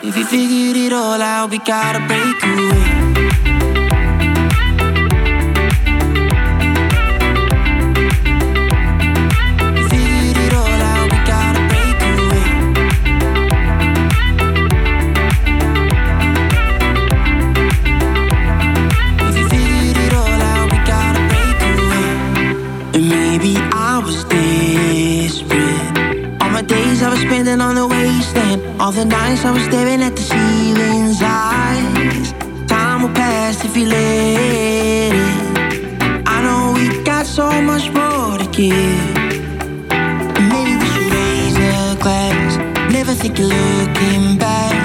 If we figured it all out, we gotta break away. Spending on the wasteland, all the nights I was staring at the ceiling's eyes. Time will pass if you let it. I know we got so much more to give. Maybe we should raise a glass, never think you're looking back.